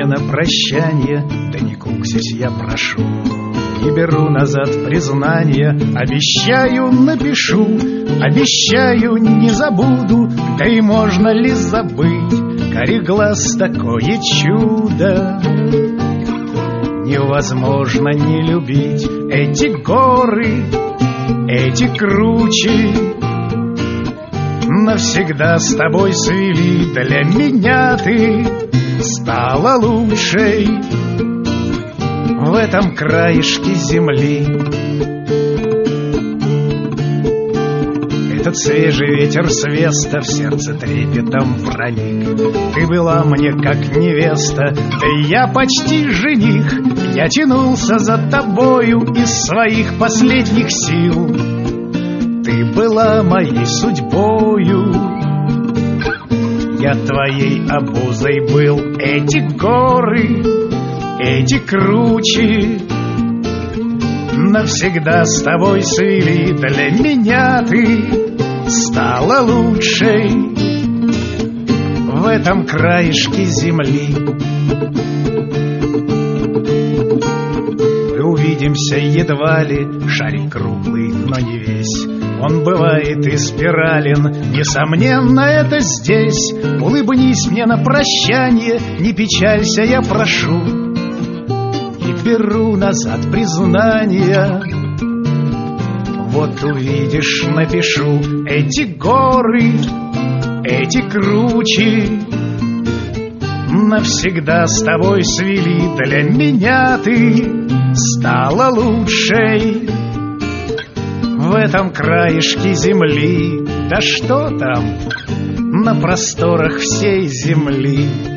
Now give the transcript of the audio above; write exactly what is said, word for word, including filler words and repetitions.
на прощание, да не куксись, я прошу. Не беру назад признание, обещаю, напишу, обещаю, не забуду. Да и можно ли забыть карий глаз, такое чудо? Невозможно не любить эти горы, эти кручи. Навсегда с тобой свели, для меня ты стала лучшей в этом краешке земли. Этот свежий ветер с веста в сердце трепетом проник. Ты была мне как невеста, да я почти жених. Я тянулся за тобою из своих последних сил. Ты была моей судьбою, я твоей обузой был. Эти горы, эти кручи навсегда с тобой свели. Для меня ты стала лучшей в этом краешке земли. Мы увидимся едва ли, шарик круглый, но не весь. Он бывает и спирален, несомненно, это здесь. Улыбнись мне на прощание, не печалься, я прошу. И беру назад признание. Вот увидишь, напишу. Эти горы, эти кручи навсегда с тобой свели. Для меня ты стала лучшей в этом краешке земли. Да что там, на просторах всей земли.